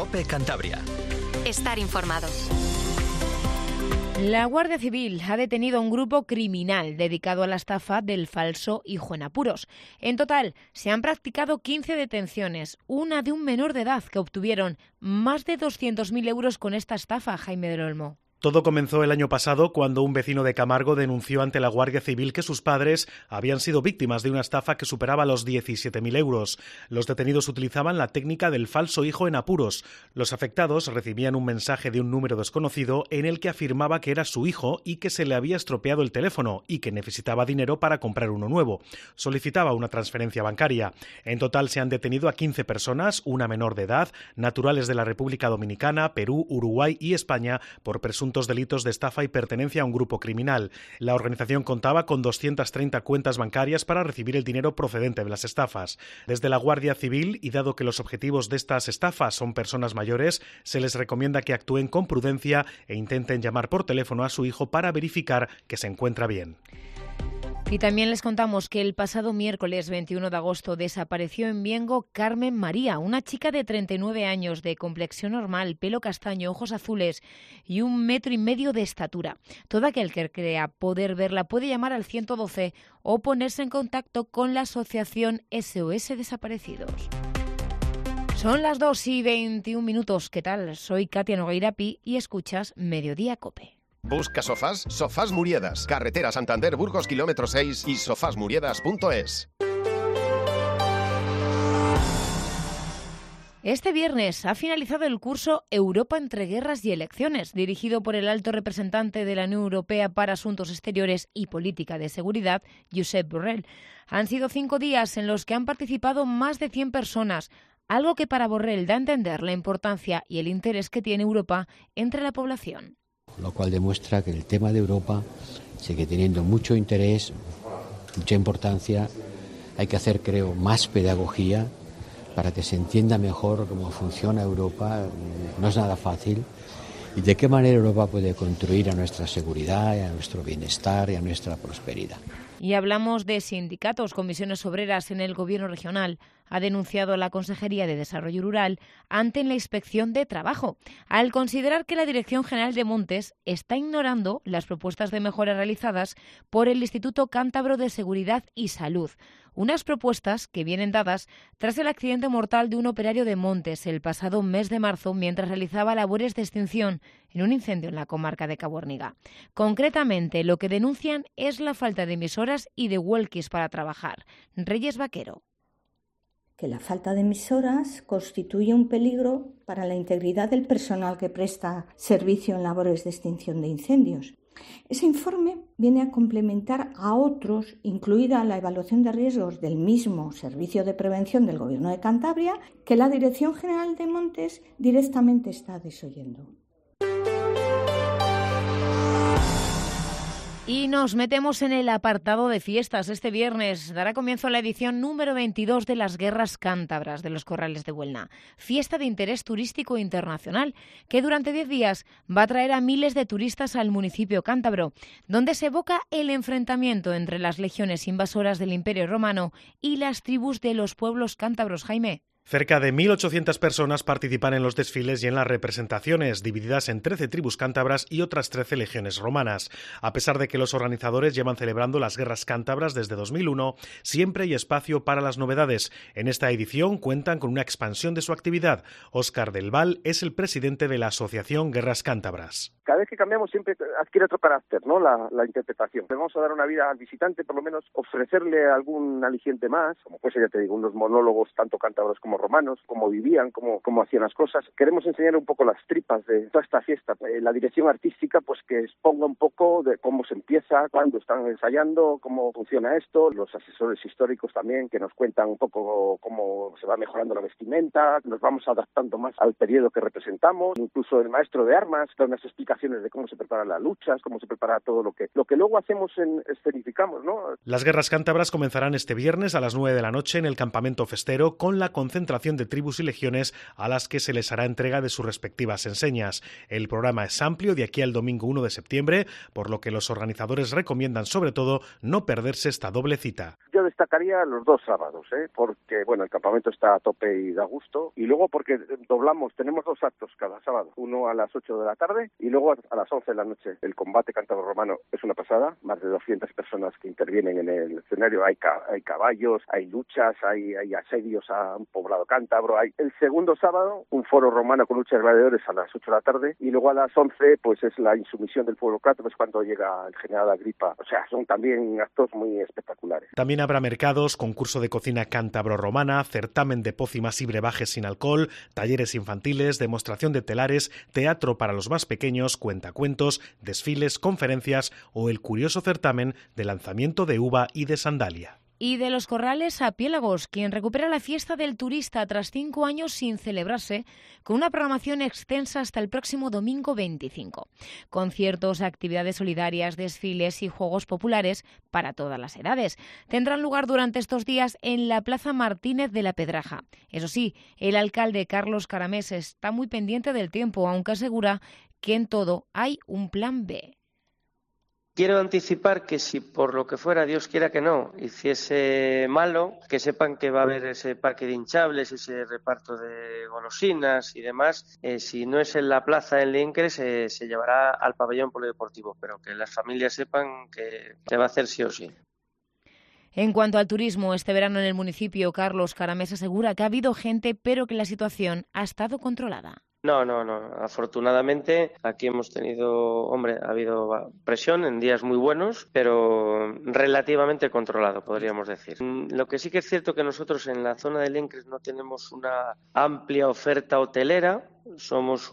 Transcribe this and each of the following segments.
COPE Cantabria. Estar informado. La Guardia Civil ha detenido a un grupo criminal dedicado a la estafa del falso hijo en apuros. En total, se han practicado 15 detenciones, una de un menor de edad que obtuvieron más de 200.000 euros con esta estafa, Jaime del Olmo. Todo comenzó el año pasado cuando un vecino de Camargo denunció ante la Guardia Civil que sus padres habían sido víctimas de una estafa que superaba los 17.000 euros. Los detenidos utilizaban la técnica del falso hijo en apuros. Los afectados recibían un mensaje de un número desconocido en el que afirmaba que era su hijo y que se le había estropeado el teléfono y que necesitaba dinero para comprar uno nuevo. Solicitaba una transferencia bancaria. En total se han detenido a 15 personas, una menor de edad, naturales de la República Dominicana, Perú, Uruguay y España, por presuntos delitos de estafa y pertenencia a un grupo criminal. La organización contaba con 230 cuentas bancarias para recibir el dinero procedente de las estafas. Desde la Guardia Civil, y dado que los objetivos de estas estafas son personas mayores, se les recomienda que actúen con prudencia e intenten llamar por teléfono a su hijo para verificar que se encuentra bien. Y también les contamos que el pasado miércoles 21 de agosto desapareció en Viengo Carmen María, una chica de 39 años, de complexión normal, pelo castaño, ojos azules y 1,5 metros de estatura. Todo aquel que crea poder verla puede llamar al 112 o ponerse en contacto con la asociación SOS Desaparecidos. Son las 2:21. ¿Qué tal? Soy Katia Nogueirapi y escuchas Mediodía COPE. ¿Busca sofás? Sofás Muriedas. Carretera Santander, Burgos, kilómetro 6 y sofasmuriedas.es. Este viernes ha finalizado el curso Europa entre guerras y elecciones, dirigido por el alto representante de la Unión Europea para Asuntos Exteriores y Política de Seguridad, Josep Borrell. Han sido 5 días en los que han participado más de 100 personas, algo que para Borrell da a entender la importancia y el interés que tiene Europa entre la población. Lo cual demuestra que el tema de Europa sigue teniendo mucho interés, mucha importancia. Hay que hacer, creo, más pedagogía para que se entienda mejor cómo funciona Europa. No es nada fácil. Y de qué manera Europa puede contribuir a nuestra seguridad, a nuestro bienestar y a nuestra prosperidad. Y hablamos de sindicatos. Comisiones Obreras en el Gobierno regional ha denunciado a la Consejería de Desarrollo Rural ante la Inspección de Trabajo, al considerar que la Dirección General de Montes está ignorando las propuestas de mejora realizadas por el Instituto Cántabro de Seguridad y Salud. Unas propuestas que vienen dadas tras el accidente mortal de un operario de Montes el pasado mes de marzo mientras realizaba labores de extinción en un incendio en la comarca de Caborniga. Concretamente, lo que denuncian es la falta de emisoras y de walkies para trabajar. Reyes Vaquero. Que la falta de emisoras constituye un peligro para la integridad del personal que presta servicio en labores de extinción de incendios. Ese informe viene a complementar a otros, incluida la evaluación de riesgos del mismo Servicio de Prevención del Gobierno de Cantabria, que la Dirección General de Montes directamente está desoyendo. Y nos metemos en el apartado de fiestas. Este viernes dará comienzo la edición número 22 de las Guerras Cántabras de los Corrales de Buelna, fiesta de interés turístico internacional que durante 10 días va a traer a miles de turistas al municipio cántabro, donde se evoca el enfrentamiento entre las legiones invasoras del Imperio Romano y las tribus de los pueblos cántabros. Jaime. Cerca de 1.800 personas participan en los desfiles y en las representaciones, divididas en 13 tribus cántabras y otras 13 legiones romanas. A pesar de que los organizadores llevan celebrando las guerras cántabras desde 2001, siempre hay espacio para las novedades. En esta edición cuentan con una expansión de su actividad. Óscar del Val es el presidente de la Asociación Guerras Cántabras. Cada vez que cambiamos siempre adquiere otro carácter, ¿no? La interpretación. Le vamos a dar una vida al visitante, por lo menos ofrecerle algún aliciente más, como pues ya te digo, unos monólogos tanto cántabros como romanos, cómo vivían, cómo hacían las cosas. Queremos enseñar un poco las tripas de toda esta fiesta. La dirección artística, pues que exponga un poco de cómo se empieza, cuándo están ensayando, cómo funciona esto. Los asesores históricos también, que nos cuentan un poco cómo se va mejorando la vestimenta. Nos vamos adaptando más al periodo que representamos. Incluso el maestro de armas da unas explicaciones de cómo se preparan las luchas, cómo se prepara todo lo que luego hacemos escenificamos, ¿no? Las guerras cántabras comenzarán este viernes a las 9 de la noche en el campamento festero con la concentración concentración de tribus y legiones a las que se les hará entrega de sus respectivas enseñas. El programa es amplio de aquí al domingo 1 de septiembre, por lo que los organizadores recomiendan sobre todo no perderse esta doble cita. Yo destacaría los 2 sábados, porque bueno, el campamento está a tope y da gusto, y luego porque tenemos 2 actos cada sábado, uno a las 8 de la tarde y luego a las 11 de la noche. El combate cántabro-romano es una pasada, más de 200 personas que intervienen en el escenario, hay caballos, hay luchas, hay asedios a un poblado cántabro. El segundo sábado, un foro romano con luchas de gladiadores a las 8 de la tarde, y luego a las 11 pues es la insumisión del pueblo cántabro, es cuando llega el general Agripa. O sea, son también actos muy espectaculares. También habrá mercados, concurso de cocina cántabro-romana, certamen de pócimas y brebajes sin alcohol, talleres infantiles, demostración de telares, teatro para los más pequeños, cuentacuentos, desfiles, conferencias o el curioso certamen de lanzamiento de uva y de sandalia. Y de Los Corrales a Piélagos, quien recupera la fiesta del turista tras 5 años sin celebrarse, con una programación extensa hasta el próximo domingo 25. Conciertos, actividades solidarias, desfiles y juegos populares para todas las edades. Tendrán lugar durante estos días en la Plaza Martínez de la Pedraja. Eso sí, el alcalde Carlos Caramés está muy pendiente del tiempo, aunque asegura que en todo hay un plan B. Quiero anticipar que si por lo que fuera, Dios quiera que no, hiciese malo, que sepan que va a haber ese parque de hinchables, ese reparto de golosinas y demás. Si no es en la plaza en Liencres, se llevará al pabellón polideportivo, pero que las familias sepan que se va a hacer sí o sí. En cuanto al turismo, este verano en el municipio, Carlos Caramés asegura que ha habido gente, pero que la situación ha estado controlada. No. Afortunadamente aquí hemos tenido, ha habido presión en días muy buenos, pero relativamente controlado, podríamos decir. Lo que sí que es cierto que nosotros en la zona de Liencres no tenemos una amplia oferta hotelera. Somos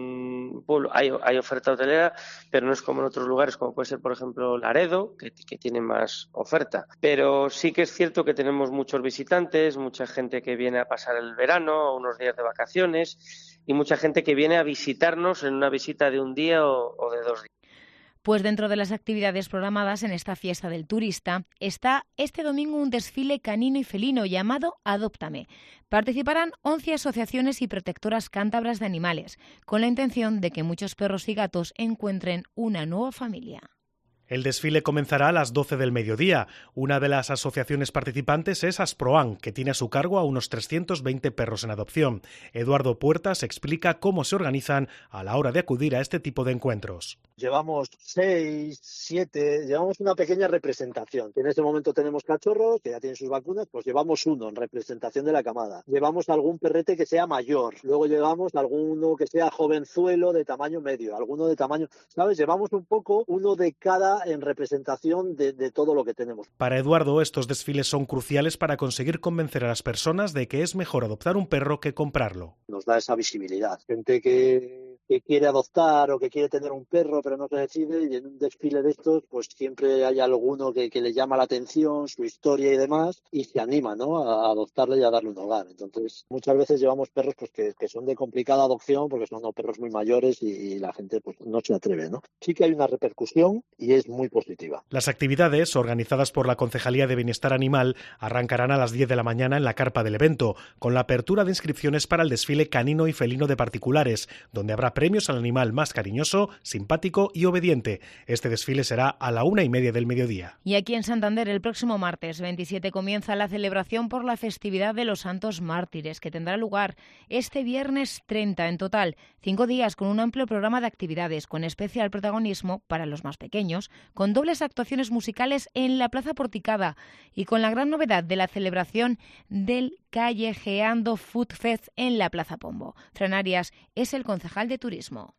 un pueblo, hay oferta hotelera, pero no es como en otros lugares, como puede ser, por ejemplo, Laredo, que tiene más oferta. Pero sí que es cierto que tenemos muchos visitantes, mucha gente que viene a pasar el verano, unos días de vacaciones, y mucha gente que viene a visitarnos en una visita de un día o de 2 días. Pues dentro de las actividades programadas en esta fiesta del turista está este domingo un desfile canino y felino llamado Adóptame. Participarán 11 asociaciones y protectoras cántabras de animales, con la intención de que muchos perros y gatos encuentren una nueva familia. El desfile comenzará a las 12 del mediodía. Una de las asociaciones participantes es Asproan, que tiene a su cargo a unos 320 perros en adopción. Eduardo Puertas explica cómo se organizan a la hora de acudir a este tipo de encuentros. Llevamos 6, 7, llevamos una pequeña representación. En este momento tenemos cachorros que ya tienen sus vacunas, pues llevamos uno en representación de la camada. Llevamos algún perrete que sea mayor, luego llevamos alguno que sea jovenzuelo de tamaño medio, alguno de tamaño, ¿sabes? Llevamos un poco uno de cada en representación de todo lo que tenemos. Para Eduardo, estos desfiles son cruciales para conseguir convencer a las personas de que es mejor adoptar un perro que comprarlo. Nos da esa visibilidad. Gente que quiere adoptar o que quiere tener un perro pero no se decide, y en un desfile de estos pues siempre hay alguno que le llama la atención, su historia y demás, y se anima, ¿no?, a adoptarle y a darle un hogar. Entonces muchas veces llevamos perros pues que son de complicada adopción porque son perros muy mayores y la gente pues no se atreve, ¿no? Sí que hay una repercusión y es muy positiva. Las actividades, organizadas por la Concejalía de Bienestar Animal, arrancarán a las 10 de la mañana en la carpa del evento, con la apertura de inscripciones para el desfile canino y felino de particulares, donde habrá premios al animal más cariñoso, simpático y obediente. Este desfile será a la 1:30 del mediodía. Y aquí en Santander, el próximo martes 27 comienza la celebración por la festividad de los Santos Mártires, que tendrá lugar este viernes 30. En total, 5 días con un amplio programa de actividades, con especial protagonismo para los más pequeños, con dobles actuaciones musicales en la Plaza Porticada y con la gran novedad de la celebración del Callejeando Food Fest en la Plaza Pombo. Fran Arias es el concejal de turismo.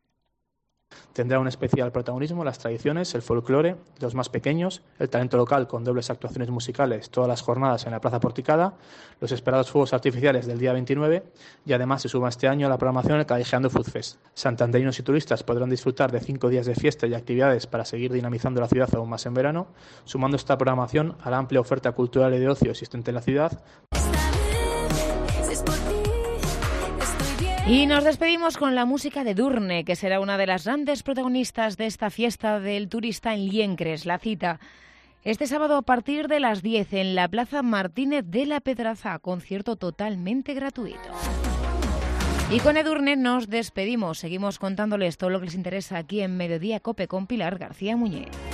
Tendrá un especial protagonismo las tradiciones, el folclore, los más pequeños, el talento local con dobles actuaciones musicales todas las jornadas en la Plaza Porticada, los esperados fuegos artificiales del día 29 y además se suma este año a la programación el Callejeando Food Fest. Santanderinos y turistas podrán disfrutar de 5 días de fiesta y actividades para seguir dinamizando la ciudad aún más en verano, sumando esta programación a la amplia oferta cultural y de ocio existente en la ciudad. Y nos despedimos con la música de Durne, que será una de las grandes protagonistas de esta fiesta del turista en Liencres. La cita Este sábado a partir de las 10 en la Plaza Martínez de la Pedraza, concierto totalmente gratuito. Y con Edurne nos despedimos. Seguimos contándoles todo lo que les interesa aquí en Mediodía Cope con Pilar García Muñiz.